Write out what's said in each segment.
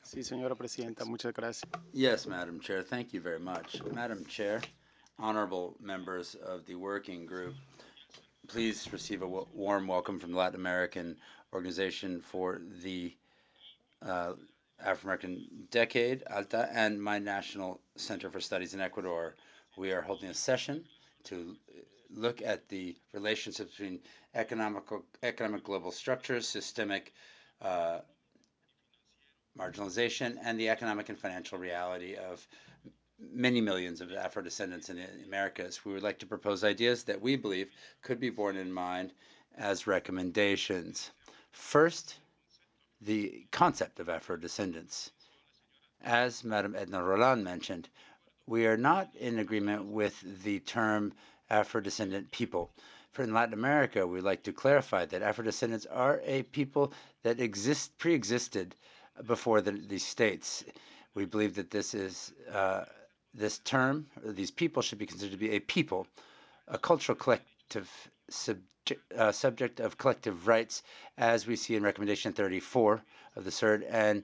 Sí, señora presidenta, muchas gracias. Yes, Madam Chair, thank you very much. Madam Chair, honorable members of the working group, please receive a warm welcome from the Latin American Organization for the uh, Afro American Decade, ALTA, and my National Center for Studies in Ecuador. We are holding a session to look at the relationships between economic global structures, systemic uh, marginalization, and the economic and financial reality of many millions of Afro descendants in the Americas. We would like to propose ideas that we believe could be borne in mind as recommendations. First, the concept of Afro descendants. As Madame Edna Roland mentioned, we are not in agreement with the term Afro descendant people. For in Latin America, we like to clarify that Afro descendants are a people that pre existed before the states. We believe that this term, these people, should be considered to be a people, a cultural collective subject of collective rights, as we see in Recommendation 34 of the CERD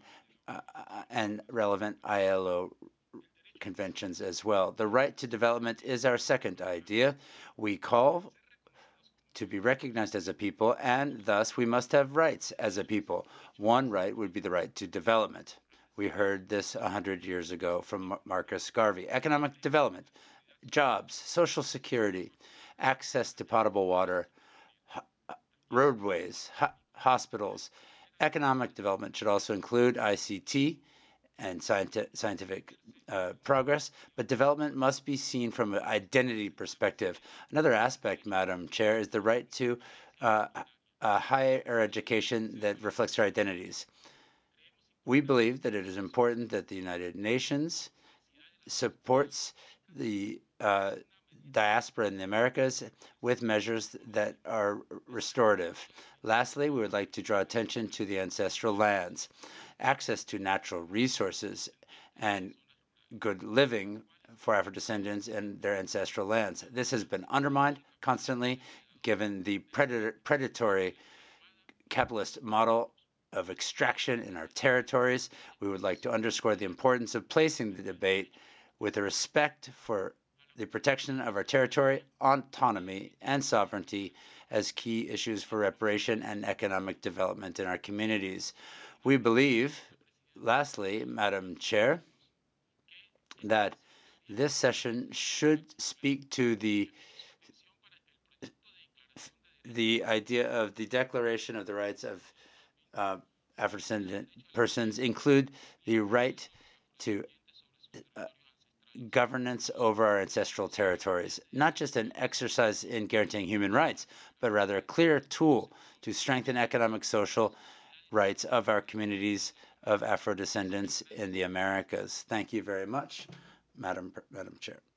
and relevant ILO conventions as well. The right to development is our second idea. We call to be recognized as a people, and thus we must have rights as a people. One right would be the right to development. We heard this 100 years ago from Marcus Garvey. Economic development, jobs, social security, access to potable water, roadways, hospitals. Economic development should also include ICT and scientific progress, but development must be seen from an identity perspective. Another aspect, Madam Chair, is the right to uh, a higher education that reflects our identities. We believe that it is important that the United Nations supports the diaspora in the Americas with measures that are restorative. Lastly, we would like to draw attention to the ancestral lands. Access to natural resources and good living for Afro descendants in their ancestral lands. This has been undermined constantly given the predatory capitalist model of extraction in our territories. We would like to underscore the importance of placing the debate with a respect for the protection of our territory, autonomy, and sovereignty as key issues for reparation and economic development in our communities. We believe, lastly, Madam Chair, that this session should speak to the idea of the Declaration of the Rights of uh, Afro-descendant persons, include the right to uh, governance over our ancestral territories, not just an exercise in guaranteeing human rights, but rather a clear tool to strengthen economic, social rights of our communities of Afro descendants in the Americas. Thank you very much, Madam Chair.